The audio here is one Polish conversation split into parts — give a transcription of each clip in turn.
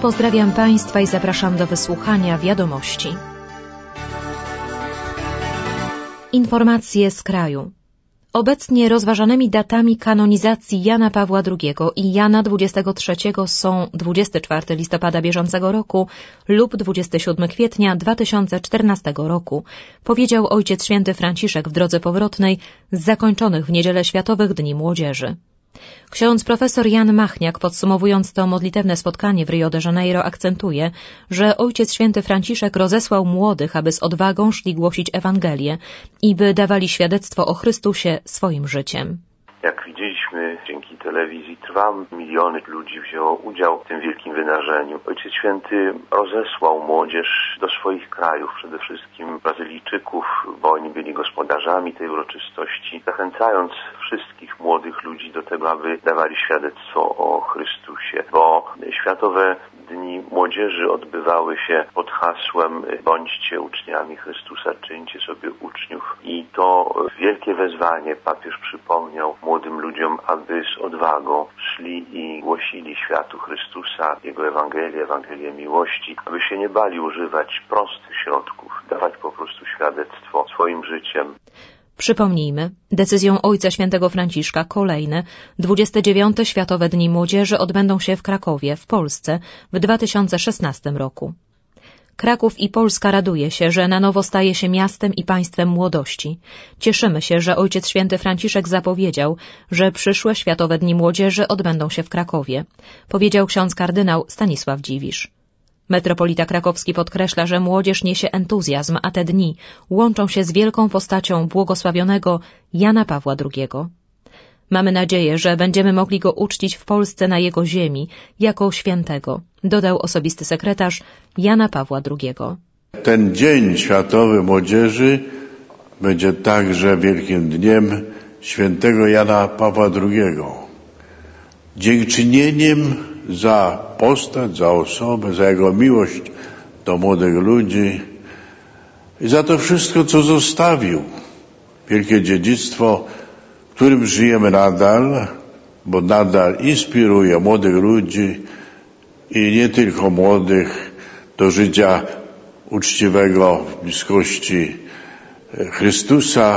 pozdrawiam Państwa i zapraszam do wysłuchania wiadomości. Informacje z kraju. Obecnie rozważanymi datami kanonizacji Jana Pawła II i Jana XXIII są 24 listopada bieżącego roku lub 27 kwietnia 2014 roku, powiedział Ojciec Święty Franciszek w drodze powrotnej z zakończonych w Niedzielę Światowych Dni Młodzieży. Ksiądz profesor Jan Machniak, podsumowując to modlitewne spotkanie w Rio de Janeiro, akcentuje, że Ojciec Święty Franciszek rozesłał młodych, aby z odwagą szli głosić Ewangelię i by dawali świadectwo o Chrystusie swoim życiem. Jak widzieliśmy, dzięki telewizji Trwam miliony ludzi wzięło udział w tym wielkim wydarzeniu. Ojciec Święty rozesłał młodzież do swoich krajów, przede wszystkim Brazylijczyków, bo oni byli gospodarzami tej uroczystości, zachęcając wszystkich młodych ludzi do tego, aby dawali świadectwo o Chrystusie, bo Światowe Dni Młodzieży odbywały się pod hasłem bądźcie uczniami Chrystusa, czyńcie sobie uczniów. I to wielkie wezwanie papież przypomniał młodym ludziom, aby z odwagą szli i głosili światu Chrystusa, Jego Ewangelię miłości, aby się nie bali używać prostych środków, dawać po prostu świadectwo swoim życiem. Przypomnijmy, decyzją Ojca Świętego Franciszka kolejne 29. Światowe Dni Młodzieży odbędą się w Krakowie, w Polsce, w 2016 roku. Kraków i Polska raduje się, że na nowo staje się miastem i państwem młodości. Cieszymy się, że Ojciec Święty Franciszek zapowiedział, że przyszłe Światowe Dni Młodzieży odbędą się w Krakowie, powiedział ksiądz kardynał Stanisław Dziwisz. Metropolita krakowski podkreśla, że młodzież niesie entuzjazm, a te dni łączą się z wielką postacią błogosławionego Jana Pawła II. Mamy nadzieję, że będziemy mogli go uczcić w Polsce na jego ziemi jako świętego, dodał osobisty sekretarz Jana Pawła II. Ten Dzień Światowy Młodzieży będzie także wielkim dniem świętego Jana Pawła II. Dziękczynieniem za postać, za osobę, za jego miłość do młodych ludzi i za to wszystko, co zostawił. Wielkie dziedzictwo, w którym żyjemy nadal, bo nadal inspiruje młodych ludzi i nie tylko młodych do życia uczciwego w bliskości Chrystusa,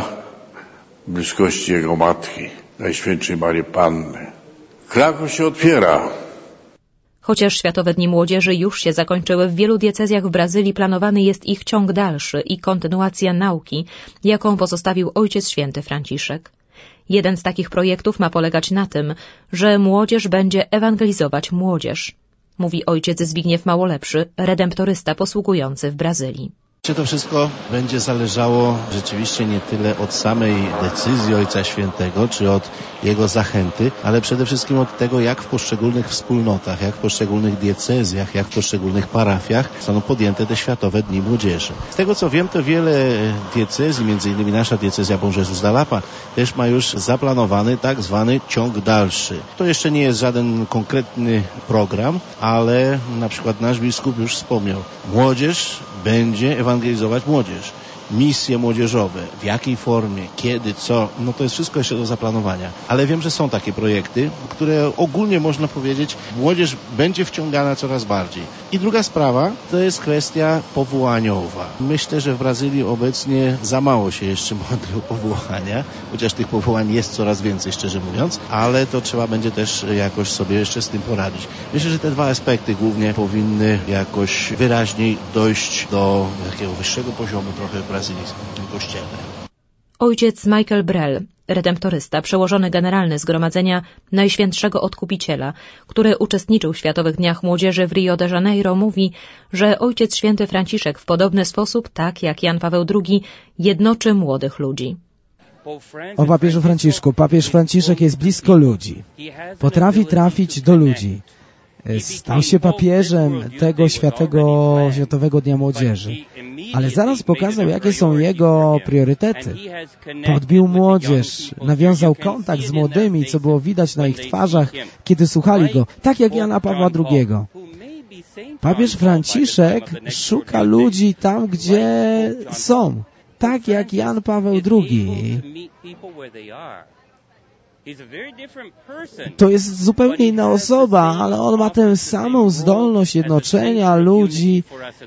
w bliskości Jego Matki, Najświętszej Marii Panny. Kraków się otwiera. Chociaż Światowe Dni Młodzieży już się zakończyły, w wielu diecezjach w Brazylii planowany jest ich ciąg dalszy i kontynuacja nauki, jaką pozostawił Ojciec Święty Franciszek. Jeden z takich projektów ma polegać na tym, że młodzież będzie ewangelizować młodzież, mówi ojciec Zbigniew Małolepszy, redemptorysta posługujący w Brazylii. To wszystko będzie zależało rzeczywiście nie tyle od samej decyzji Ojca Świętego, czy od jego zachęty, ale przede wszystkim od tego, jak w poszczególnych wspólnotach, jak w poszczególnych diecezjach, jak w poszczególnych parafiach zostaną podjęte te Światowe Dni Młodzieży. Z tego co wiem, to wiele diecezji, między innymi nasza diecezja Bom Jesus da Lapa, też ma już zaplanowany tak zwany ciąg dalszy. To jeszcze nie jest żaden konkretny program, ale na przykład nasz biskup już wspomniał, młodzież będzie ewangelizować młodzież. Misje młodzieżowe, w jakiej formie, kiedy, co, no to jest wszystko jeszcze do zaplanowania. Ale wiem, że są takie projekty, które ogólnie można powiedzieć, młodzież będzie wciągana coraz bardziej. I druga sprawa, to jest kwestia powołaniowa. Myślę, że w Brazylii obecnie za mało się jeszcze modli o powołania, chociaż tych powołań jest coraz więcej, szczerze mówiąc, ale to trzeba będzie też jakoś sobie jeszcze z tym poradzić. Myślę, że te dwa aspekty głównie powinny jakoś wyraźniej dojść do takiego wyższego poziomu trochę w brazylijskim kościele. Ojciec Michael Brel, redemptorysta, przełożony generalny Zgromadzenia Najświętszego Odkupiciela, który uczestniczył w Światowych Dniach Młodzieży w Rio de Janeiro, mówi, że Ojciec Święty Franciszek w podobny sposób, tak jak Jan Paweł II, jednoczy młodych ludzi. O papieżu Franciszku. Papież Franciszek jest blisko ludzi. Potrafi trafić do ludzi. Stał się papieżem tego Światowego Dnia Młodzieży. Ale zaraz pokazał, jakie są jego priorytety. Podbił młodzież, nawiązał kontakt z młodymi, co było widać na ich twarzach, kiedy słuchali go, tak jak Jana Pawła II. Papież Franciszek szuka ludzi tam, gdzie są, tak jak Jan Paweł II. To jest zupełnie inna osoba, ale on ma tę samą zdolność jednoczenia ludzi.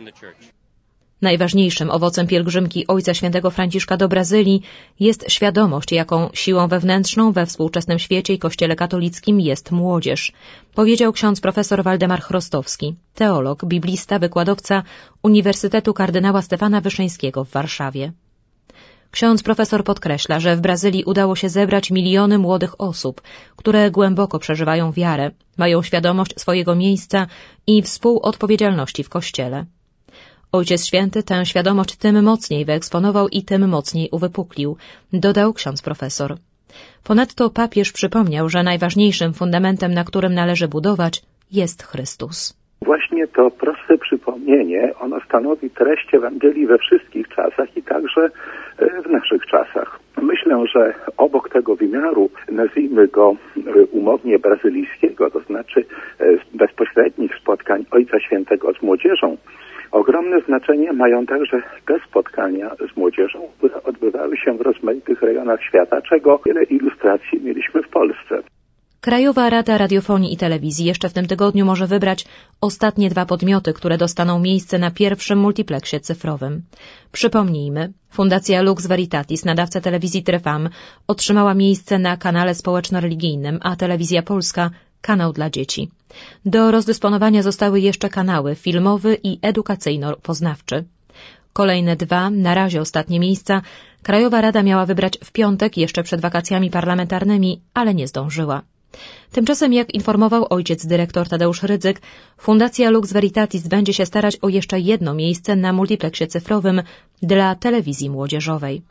Najważniejszym owocem pielgrzymki Ojca Świętego Franciszka do Brazylii jest świadomość, jaką siłą wewnętrzną we współczesnym świecie i Kościele katolickim jest młodzież, powiedział ksiądz profesor Waldemar Chrostowski, teolog, biblista, wykładowca Uniwersytetu Kardynała Stefana Wyszyńskiego w Warszawie. Ksiądz profesor podkreśla, że w Brazylii udało się zebrać miliony młodych osób, które głęboko przeżywają wiarę, mają świadomość swojego miejsca i współodpowiedzialności w Kościele. Ojciec Święty tę świadomość tym mocniej wyeksponował i tym mocniej uwypuklił, dodał ksiądz profesor. Ponadto papież przypomniał, że najważniejszym fundamentem, na którym należy budować, jest Chrystus. Właśnie to proste przypomnienie, ono stanowi treść Ewangelii we wszystkich czasach i także w naszych czasach. Myślę, że obok tego wymiaru, nazwijmy go umownie brazylijskiego, to znaczy bezpośrednich spotkań Ojca Świętego z młodzieżą, ogromne znaczenie mają także te spotkania z młodzieżą, które odbywały się w rozmaitych rejonach świata, czego wiele ilustracji mieliśmy w Polsce. Krajowa Rada Radiofonii i Telewizji jeszcze w tym tygodniu może wybrać ostatnie 2 podmioty, które dostaną miejsce na pierwszym multipleksie cyfrowym. Przypomnijmy, Fundacja Lux Veritatis, nadawca telewizji Trefam, otrzymała miejsce na kanale społeczno-religijnym, a Telewizja Polska kanał dla dzieci. Do rozdysponowania zostały jeszcze kanały filmowy i edukacyjno-poznawczy. Kolejne 2, na razie ostatnie miejsca, Krajowa Rada miała wybrać w piątek, jeszcze przed wakacjami parlamentarnymi, ale nie zdążyła. Tymczasem, jak informował ojciec dyrektor Tadeusz Rydzyk, Fundacja Lux Veritatis będzie się starać o jeszcze jedno miejsce na multipleksie cyfrowym dla telewizji młodzieżowej.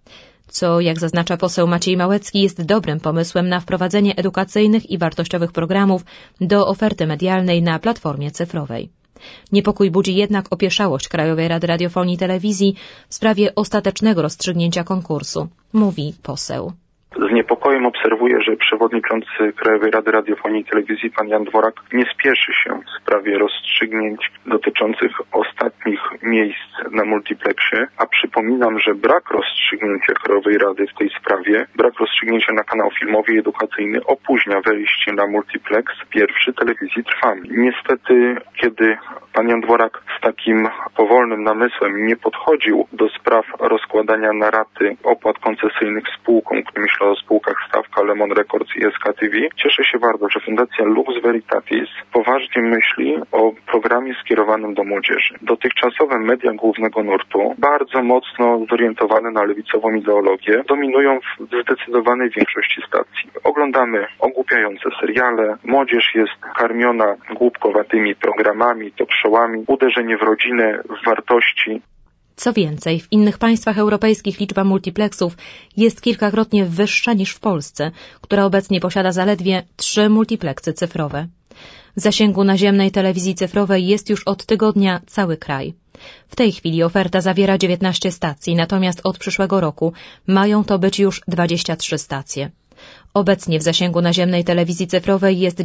Co, jak zaznacza poseł Maciej Małecki, jest dobrym pomysłem na wprowadzenie edukacyjnych i wartościowych programów do oferty medialnej na platformie cyfrowej. Niepokój budzi jednak opieszałość Krajowej Rady Radiofonii i Telewizji w sprawie ostatecznego rozstrzygnięcia konkursu, mówi poseł. Z niepokojem obserwuję, że przewodniczący Krajowej Rady Radiofonii i Telewizji pan Jan Dworak nie spieszy się w sprawie rozstrzygnięć dotyczących ostatnich miejsc na multipleksie, a przypominam, że brak rozstrzygnięcia Krajowej Rady w tej sprawie, brak rozstrzygnięcia na kanał filmowy i edukacyjny opóźnia wejście na multiplex pierwszy Telewizji Trwam. Niestety, kiedy pan Jan Dworak z takim powolnym namysłem nie podchodził do spraw rozkładania na raty opłat koncesyjnych spółkom, myślę o spółkach Stawka, Lemon Records i SKTV. Cieszę się bardzo, że Fundacja Lux Veritatis poważnie myśli o programie skierowanym do młodzieży. Dotychczasowe media głównego nurtu, bardzo mocno zorientowane na lewicową ideologię, dominują w zdecydowanej większości stacji. Oglądamy ogłupiające seriale, młodzież jest karmiona głupkowatymi programami, talk-showami, uderzenie w rodzinę, w wartości. Co więcej, w innych państwach europejskich liczba multiplexów jest kilkakrotnie wyższa niż w Polsce, która obecnie posiada zaledwie 3 multipleksy cyfrowe. W zasięgu naziemnej telewizji cyfrowej jest już od tygodnia cały kraj. W tej chwili oferta zawiera 19 stacji, natomiast od przyszłego roku mają to być już 23 stacje. Obecnie w zasięgu naziemnej telewizji cyfrowej jest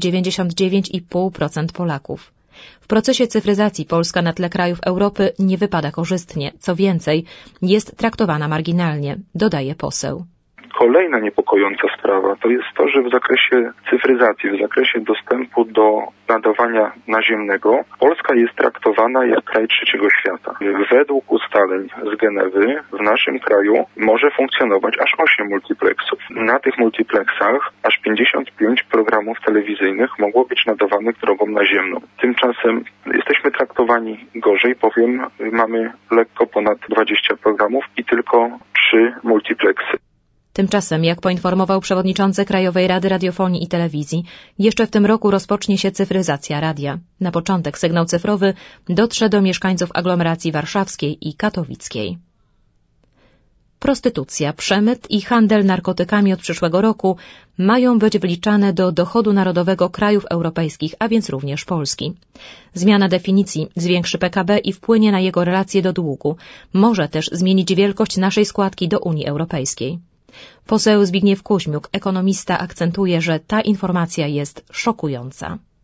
99,5% Polaków. W procesie cyfryzacji Polska na tle krajów Europy nie wypada korzystnie, co więcej, jest traktowana marginalnie, dodaje poseł. Kolejna niepokojąca sprawa to jest to, że w zakresie cyfryzacji, w zakresie dostępu do nadawania naziemnego Polska jest traktowana jak kraj trzeciego świata. Według ustaleń z Genewy w naszym kraju może funkcjonować aż 8 multiplexów. Na tych multiplexach aż 55 programów telewizyjnych mogło być nadawanych drogą naziemną. Tymczasem jesteśmy traktowani gorzej, bowiem mamy lekko ponad 20 programów i tylko 3 multiplexy. Tymczasem, jak poinformował przewodniczący Krajowej Rady Radiofonii i Telewizji, jeszcze w tym roku rozpocznie się cyfryzacja radia. Na początek sygnał cyfrowy dotrze do mieszkańców aglomeracji warszawskiej i katowickiej. Prostytucja, przemyt i handel narkotykami od przyszłego roku mają być wliczane do dochodu narodowego krajów europejskich, a więc również Polski. Zmiana definicji zwiększy PKB i wpłynie na jego relacje do długu. Może też zmienić wielkość naszej składki do Unii Europejskiej. Poseł Zbigniew Kuźmiuk, ekonomista, akcentuje, że ta informacja jest szokująca.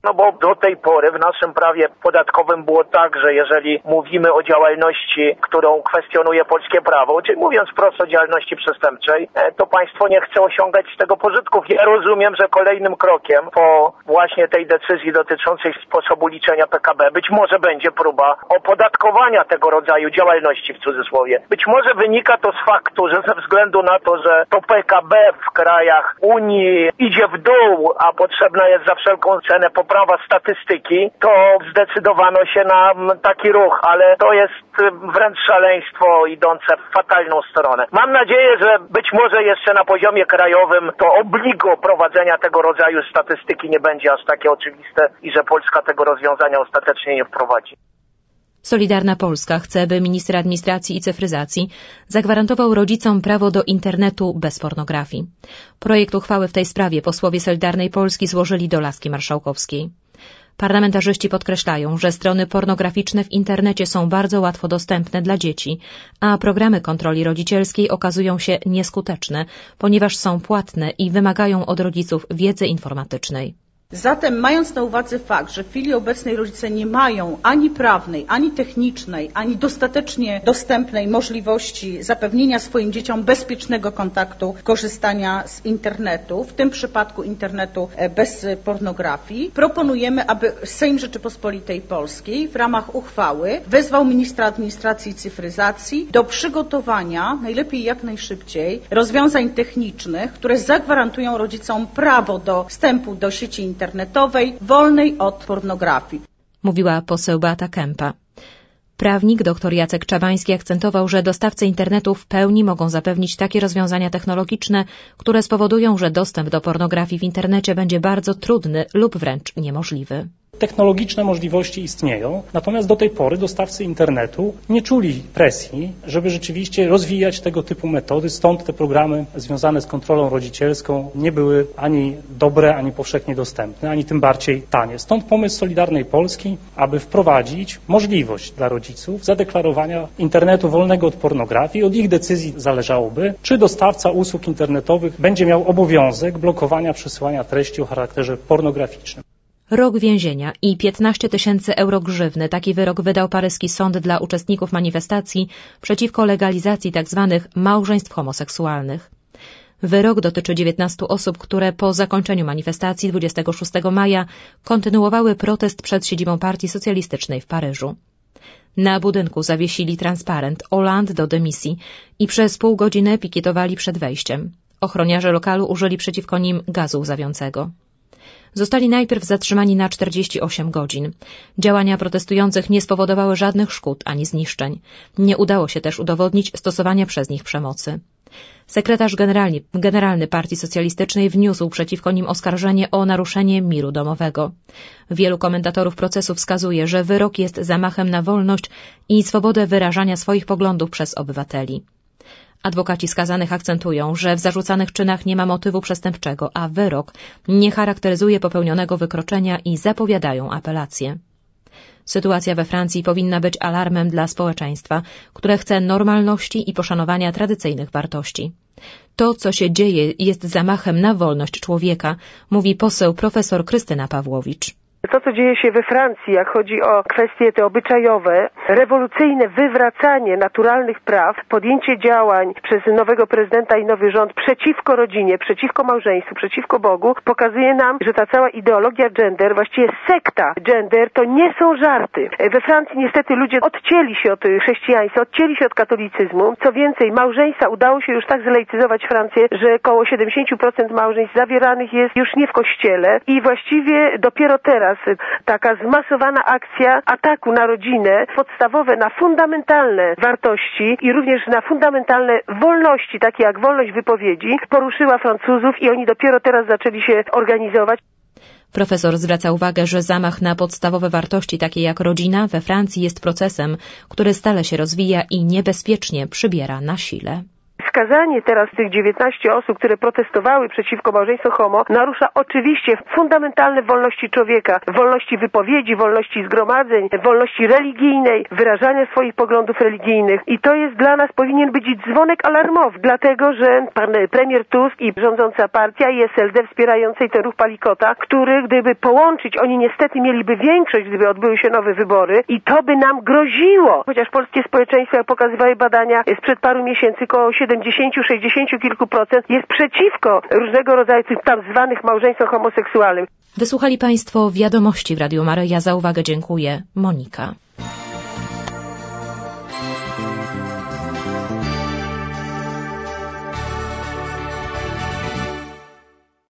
No bo do tej pory w naszym prawie podatkowym było tak, że jeżeli mówimy o działalności, którą kwestionuje polskie prawo, czyli mówiąc wprost o działalności przestępczej, to państwo nie chce osiągać z tego pożytków. Ja rozumiem, że kolejnym krokiem po właśnie tej decyzji dotyczącej sposobu liczenia PKB być może będzie próba opodatkowania tego rodzaju działalności w cudzysłowie. Być może wynika to z faktu, że ze względu na to, że to PKB w krajach Unii idzie w dół, a potrzebna jest za wszelką cenę poprawa statystyki, to zdecydowano się na taki ruch, ale to jest wręcz szaleństwo idące w fatalną stronę. Mam nadzieję, że być może jeszcze na poziomie krajowym to obligo prowadzenia tego rodzaju statystyki nie będzie aż takie oczywiste i że Polska tego rozwiązania ostatecznie nie wprowadzi. Solidarna Polska chce, by minister administracji i cyfryzacji zagwarantował rodzicom prawo do internetu bez pornografii. Projekt uchwały w tej sprawie posłowie Solidarnej Polski złożyli do laski marszałkowskiej. Parlamentarzyści podkreślają, że strony pornograficzne w internecie są bardzo łatwo dostępne dla dzieci, a programy kontroli rodzicielskiej okazują się nieskuteczne, ponieważ są płatne i wymagają od rodziców wiedzy informatycznej. Zatem, mając na uwadze fakt, że w chwili obecnej rodzice nie mają ani prawnej, ani technicznej, ani dostatecznie dostępnej możliwości zapewnienia swoim dzieciom bezpiecznego kontaktu, korzystania z internetu, w tym przypadku internetu bez pornografii, proponujemy, aby Sejm Rzeczypospolitej Polskiej w ramach uchwały wezwał ministra administracji i cyfryzacji do przygotowania, najlepiej jak najszybciej, rozwiązań technicznych, które zagwarantują rodzicom prawo do wstępu do sieci internetowej wolnej od pornografii. Mówiła poseł Beata Kępa. Prawnik dr Jacek Czabański akcentował, że dostawcy internetu w pełni mogą zapewnić takie rozwiązania technologiczne, które spowodują, że dostęp do pornografii w internecie będzie bardzo trudny lub wręcz niemożliwy. Technologiczne możliwości istnieją, natomiast do tej pory dostawcy internetu nie czuli presji, żeby rzeczywiście rozwijać tego typu metody, stąd te programy związane z kontrolą rodzicielską nie były ani dobre, ani powszechnie dostępne, ani tym bardziej tanie. Stąd pomysł Solidarnej Polski, aby wprowadzić możliwość dla rodziców zadeklarowania internetu wolnego od pornografii. Od ich decyzji zależałoby, czy dostawca usług internetowych będzie miał obowiązek blokowania przesyłania treści o charakterze pornograficznym. Rok więzienia i 15 000 euro grzywny. Taki wyrok wydał paryski sąd dla uczestników manifestacji przeciwko legalizacji tzw. małżeństw homoseksualnych. Wyrok dotyczy 19 osób, które po zakończeniu manifestacji 26 maja kontynuowały protest przed siedzibą Partii Socjalistycznej w Paryżu. Na budynku zawiesili transparent Hollande do dymisji i przez pół godziny pikietowali przed wejściem. Ochroniarze lokalu użyli przeciwko nim gazu łzawiącego. Zostali najpierw zatrzymani na 48 godzin. Działania protestujących nie spowodowały żadnych szkód ani zniszczeń. Nie udało się też udowodnić stosowania przez nich przemocy. Sekretarz generalny Partii Socjalistycznej wniósł przeciwko nim oskarżenie o naruszenie miru domowego. Wielu komentatorów procesu wskazuje, że wyrok jest zamachem na wolność i swobodę wyrażania swoich poglądów przez obywateli. Adwokaci skazanych akcentują, że w zarzucanych czynach nie ma motywu przestępczego, a wyrok nie charakteryzuje popełnionego wykroczenia i zapowiadają apelację. Sytuacja we Francji powinna być alarmem dla społeczeństwa, które chce normalności i poszanowania tradycyjnych wartości. To, co się dzieje, jest zamachem na wolność człowieka, mówi poseł profesor Krystyna Pawłowicz. To, co dzieje się we Francji, jak chodzi o kwestie te obyczajowe, rewolucyjne wywracanie naturalnych praw, podjęcie działań przez nowego prezydenta i nowy rząd przeciwko rodzinie, przeciwko małżeństwu, przeciwko Bogu, pokazuje nam, że ta cała ideologia gender, właściwie sekta gender, to nie są żarty. We Francji niestety ludzie odcięli się od chrześcijaństwa, odcięli się od katolicyzmu. Co więcej, małżeństwa udało się już tak zlaicyzować Francję, że około 70% małżeństw zawieranych jest już nie w kościele i właściwie dopiero teraz taka zmasowana akcja ataku na rodzinę, podstawowe na fundamentalne wartości i również na fundamentalne wolności, takie jak wolność wypowiedzi, poruszyła Francuzów i oni dopiero teraz zaczęli się organizować. Profesor zwraca uwagę, że zamach na podstawowe wartości, takie jak rodzina, we Francji jest procesem, który stale się rozwija i niebezpiecznie przybiera na sile. W skazanie teraz tych 19 osób, które protestowały przeciwko małżeństwu homo, narusza oczywiście fundamentalne wolności człowieka, wolności wypowiedzi, wolności zgromadzeń, wolności religijnej, wyrażania swoich poglądów religijnych. I to jest dla nas, powinien być dzwonek alarmowy, dlatego że pan premier Tusk i rządząca partia i SLD wspierającej ten ruch Palikota, który gdyby połączyć, oni niestety mieliby większość, gdyby odbyły się nowe wybory i to by nam groziło. Chociaż polskie społeczeństwo, jak pokazywały badania sprzed paru miesięcy, około 70-60 kilku procent jest przeciwko różnego rodzaju tych tak zwanych małżeństwom homoseksualnym. Wysłuchali Państwo wiadomości w Radiu Maryja. Za uwagę dziękuję. Monika.